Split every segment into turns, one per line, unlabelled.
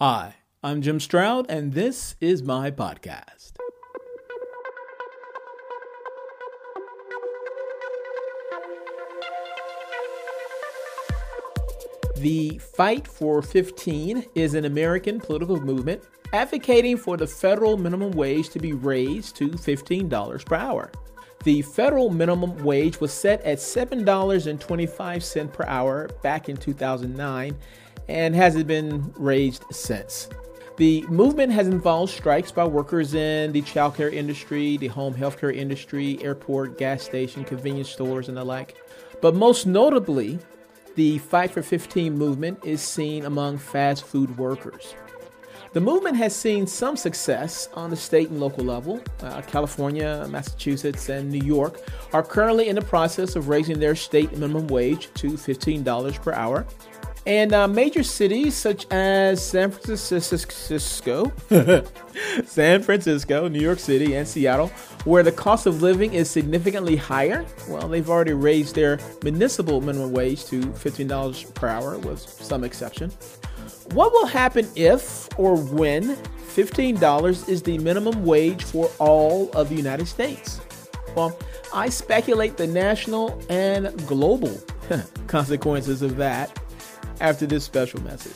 Hi, I'm Jim Stroud, and this is my podcast. The Fight for 15 is an American political movement advocating for the federal minimum wage to be raised to $15 per hour. The federal minimum wage was set at $7.25 per hour back in 2009 and hasn't been raised since. The movement has involved strikes by workers in the childcare industry, the home healthcare industry, airport, gas station, convenience stores, and the like. But most notably, the Fight for 15 movement is seen among fast food workers. The movement has seen some success on the state and local level. California, Massachusetts, and New York are currently in the process of raising their state minimum wage to $15 per hour. And major cities such as San Francisco, New York City, and Seattle, where the cost of living is significantly higher, well, they've already raised their municipal minimum wage to $15 per hour, with some exception. What will happen if or when $15 is the minimum wage for all of the United States? Well, I speculate the national and global consequences of that after this special message.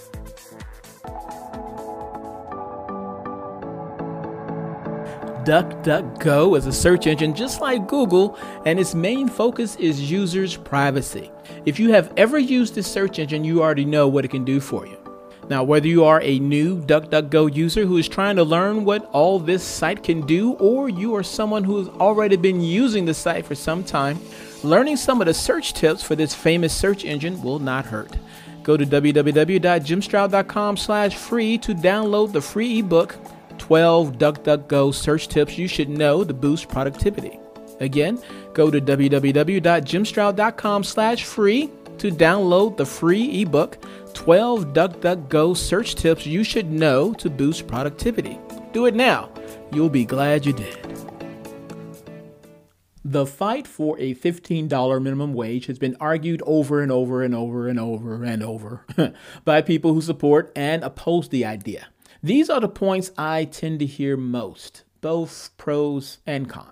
DuckDuckGo is a search engine just like Google, and its main focus is users' privacy. If you have ever used this search engine, you already know what it can do for you. Now, whether you are a new DuckDuckGo user who is trying to learn what all this site can do, or you are someone who has already been using the site for some time, learning some of the search tips for this famous search engine will not hurt. Go to www.jimstroud.com/free to download the free ebook, 12 DuckDuckGo Search Tips You Should Know to Boost Productivity. Again, go to www.jimstroud.com/free to download the free ebook, 12 DuckDuckGo Search Tips You Should Know to Boost Productivity. Do it now. You'll be glad you did. The fight for a $15 minimum wage has been argued over and over and over and over and over by people who support and oppose the idea. These are the points I tend to hear most, both pros and cons.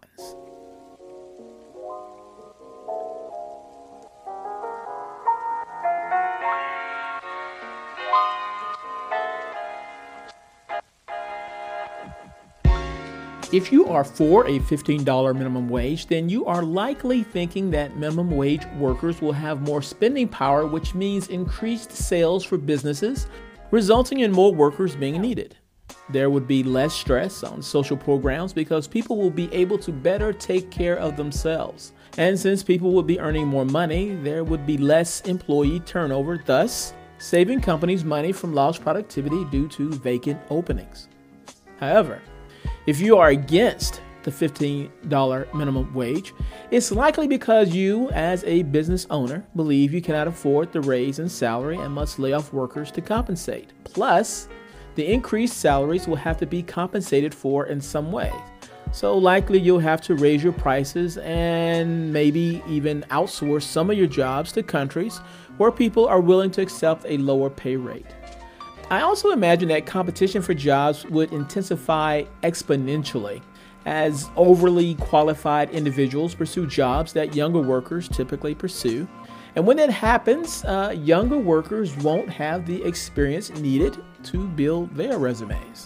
If you are for a $15 minimum wage, then you are likely thinking that minimum wage workers will have more spending power, which means increased sales for businesses, resulting in more workers being needed. There would be less stress on social programs because people will be able to better take care of themselves. And since people would be earning more money, there would be less employee turnover, thus saving companies money from lost productivity due to vacant openings. However, if you are against the $15 minimum wage, it's likely because you, as a business owner, believe you cannot afford the raise in salary and must lay off workers to compensate. Plus, the increased salaries will have to be compensated for in some way. So likely you'll have to raise your prices and maybe even outsource some of your jobs to countries where people are willing to accept a lower pay rate. I also imagine that competition for jobs would intensify exponentially as overly qualified individuals pursue jobs that younger workers typically pursue. And when that happens, younger workers won't have the experience needed to build their resumes.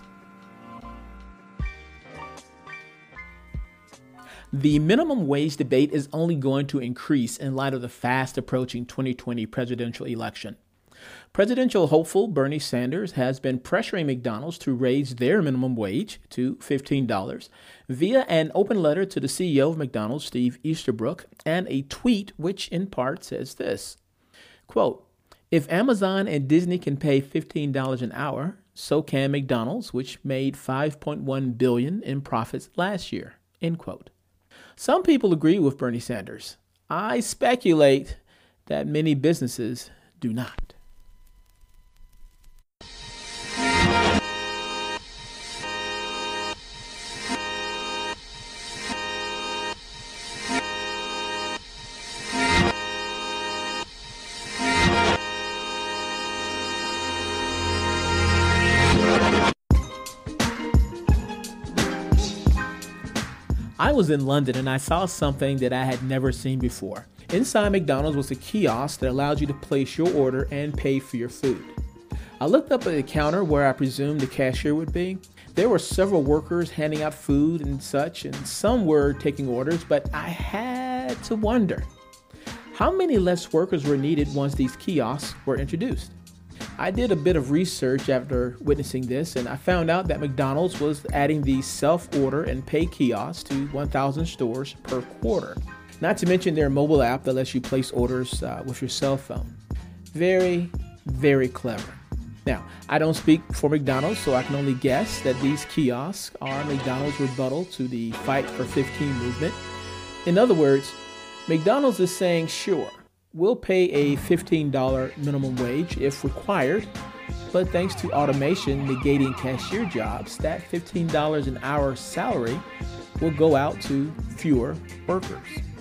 The minimum wage debate is only going to increase in light of the fast approaching 2020 presidential election. Presidential hopeful Bernie Sanders has been pressuring McDonald's to raise their minimum wage to $15 via an open letter to the CEO of McDonald's, Steve Easterbrook, and a tweet which in part says this, quote, "If Amazon and Disney can pay $15 an hour, so can McDonald's, which made $5.1 billion in profits last year," end quote. Some people agree with Bernie Sanders. I speculate that many businesses do not. I was in London and I saw something that I had never seen before. Inside McDonald's was a kiosk that allowed you to place your order and pay for your food. I looked up at the counter where I presumed the cashier would be. There were several workers handing out food and such, and some were taking orders, but I had to wonder, how many less workers were needed once these kiosks were introduced? I did a bit of research after witnessing this, and I found out that McDonald's was adding these self-order and pay kiosks to 1,000 stores per quarter. Not to mention their mobile app that lets you place orders with your cell phone. Very, very clever. Now, I don't speak for McDonald's, so I can only guess that these kiosks are McDonald's rebuttal to the Fight for 15 movement. In other words, McDonald's is saying, sure, we'll pay a $15 minimum wage if required, but thanks to automation negating cashier jobs, that $15 an hour salary will go out to fewer workers.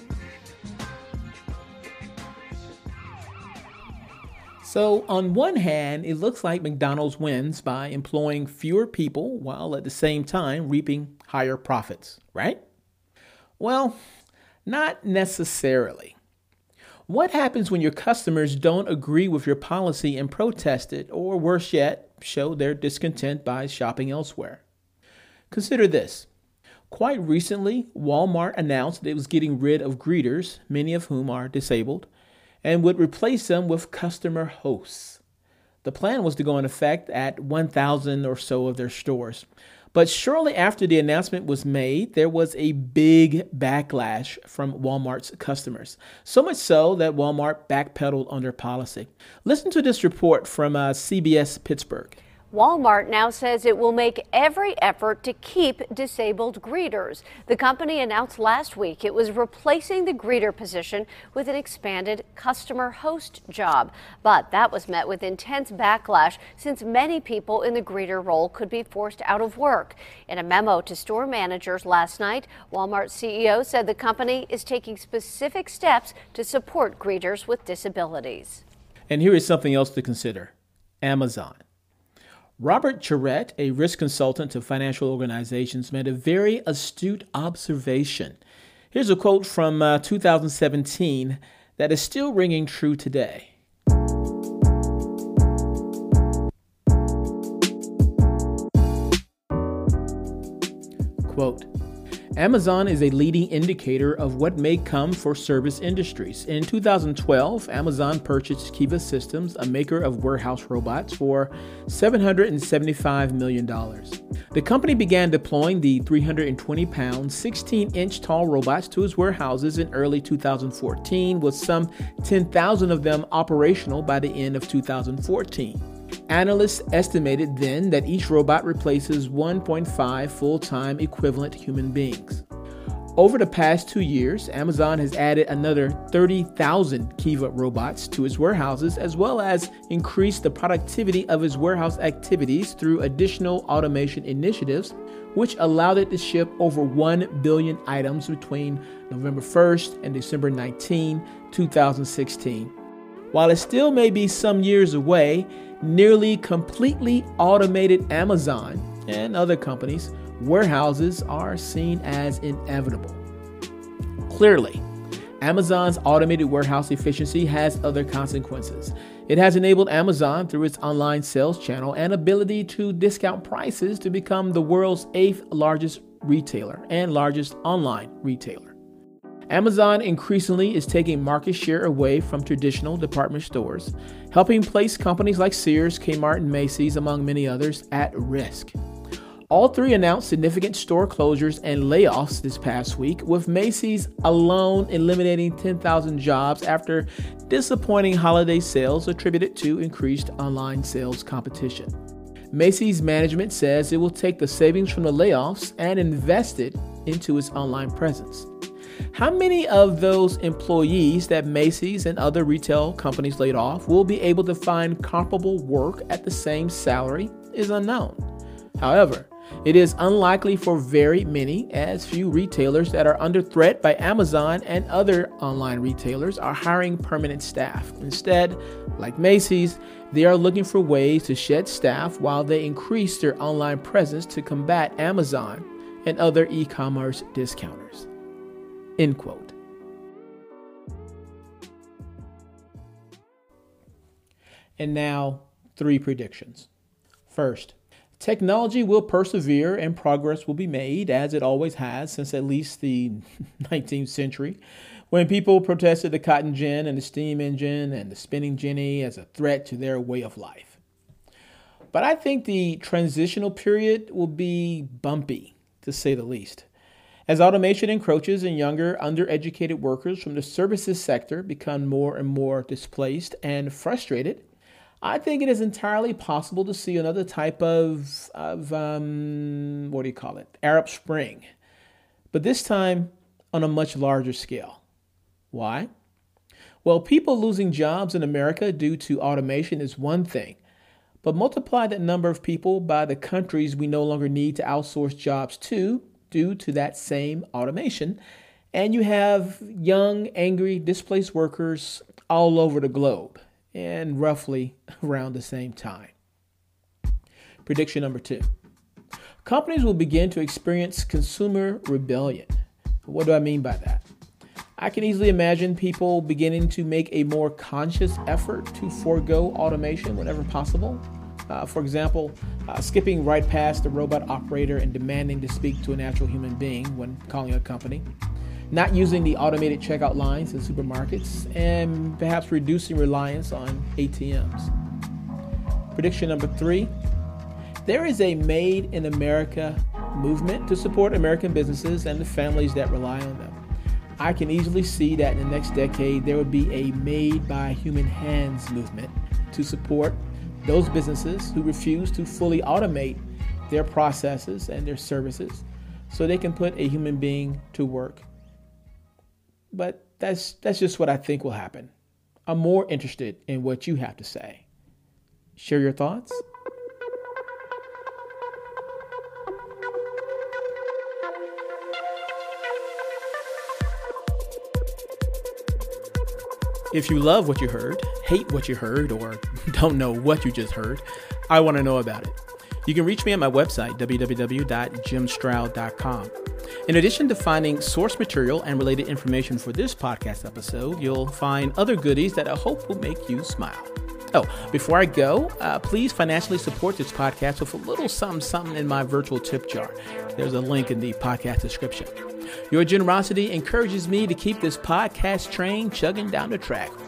So on one hand, it looks like McDonald's wins by employing fewer people while at the same time reaping higher profits, right? Well, not necessarily. What happens when your customers don't agree with your policy and protest it, or worse yet, show their discontent by shopping elsewhere? Consider this. Quite recently, Walmart announced that it was getting rid of greeters, many of whom are disabled, and would replace them with customer hosts. The plan was to go in effect at 1,000 or so of their stores. But shortly after the announcement was made, there was a big backlash from Walmart's customers. So much so that Walmart backpedaled on their policy. Listen to this report from CBS Pittsburgh.
Walmart now says it will make every effort to keep disabled greeters. The company announced last week it was replacing the greeter position with an expanded customer host job. But that was met with intense backlash since many people in the greeter role could be forced out of work. In a memo to store managers last night, Walmart CEO said the company is taking specific steps to support greeters with disabilities.
And here is something else to consider: Amazon. Robert Charette, a risk consultant to financial organizations, made a very astute observation. Here's a quote from 2017 that is still ringing true today. Quote, Amazon is a leading indicator of what may come for service industries. In 2012, Amazon purchased Kiva Systems, a maker of warehouse robots, for $775 million. The company began deploying the 320-pound, 16-inch tall robots to its warehouses in early 2014, with some 10,000 of them operational by the end of 2014. Analysts estimated then that each robot replaces 1.5 full-time equivalent human beings. Over the past 2 years, Amazon has added another 30,000 Kiva robots to its warehouses, as well as increased the productivity of its warehouse activities through additional automation initiatives, which allowed it to ship over 1 billion items between November 1st and December 19, 2016. While it still may be some years away, nearly completely automated Amazon and other companies' warehouses are seen as inevitable. Clearly, Amazon's automated warehouse efficiency has other consequences. It has enabled Amazon, through its online sales channel and ability to discount prices, to become the world's 8th largest retailer and largest online retailer. Amazon increasingly is taking market share away from traditional department stores, helping place companies like Sears, Kmart, and Macy's, among many others, at risk. All three announced significant store closures and layoffs this past week, with Macy's alone eliminating 10,000 jobs after disappointing holiday sales attributed to increased online sales competition. Macy's management says it will take the savings from the layoffs and invest it into its online presence. How many of those employees that Macy's and other retail companies laid off will be able to find comparable work at the same salary is unknown. However, it is unlikely for very many, as few retailers that are under threat by Amazon and other online retailers are hiring permanent staff. Instead, like Macy's, they are looking for ways to shed staff while they increase their online presence to combat Amazon and other e-commerce discounters. End quote. And now, 3 predictions. First, technology will persevere and progress will be made, as it always has since at least the 19th century, when people protested the cotton gin and the steam engine and the spinning jenny as a threat to their way of life. But I think the transitional period will be bumpy, to say the least. As automation encroaches and younger, undereducated workers from the services sector become more and more displaced and frustrated, I think it is entirely possible to see another type of Arab Spring. But this time on a much larger scale. Why? Well, people losing jobs in America due to automation is one thing. But multiply that number of people by the countries we no longer need to outsource jobs to due to that same automation, and you have young, angry, displaced workers all over the globe, and roughly around the same time. Prediction number 2. Companies will begin to experience consumer rebellion. What do I mean by that? I can easily imagine people beginning to make a more conscious effort to forego automation whenever possible. For example, skipping right past the robot operator and demanding to speak to a natural human being when calling a company. Not using the automated checkout lines in supermarkets, and perhaps reducing reliance on ATMs. Prediction number 3. There is a Made in America movement to support American businesses and the families that rely on them. I can easily see that in the next decade there would be a Made by Human Hands movement to support those businesses who refuse to fully automate their processes and their services so they can put a human being to work. But that's just what I think will happen. I'm more interested in what you have to say. Share your thoughts. If you love what you heard, hate what you heard, or don't know what you just heard, I want to know about it. You can reach me at my website, www.jimstroud.com. In addition to finding source material and related information for this podcast episode, you'll find other goodies that I hope will make you smile. Oh, before I go, please financially support this podcast with a little something in my virtual tip jar. There's a link in the podcast description. Your generosity encourages me to keep this podcast train chugging down the track